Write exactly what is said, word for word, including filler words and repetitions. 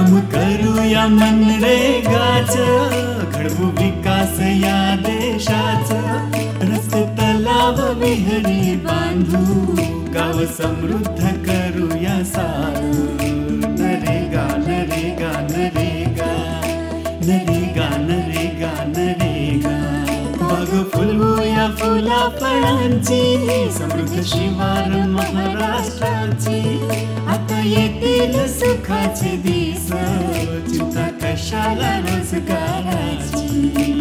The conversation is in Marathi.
काम करूया मनरेगाच, घडवू विकास या देशाच, रस्ते तलाव विहिरी बांधू, गाव समृद्ध करूया सारू. नरेगा नरेगा नरेगा नरेगा नरेगा नरेगा. बाग फुलवूया फुला फळांची, समृद्ध शिवार महाराष्ट्राची. आता येतील सुखाचे दिस, चिंता कशाला रोजगाराची.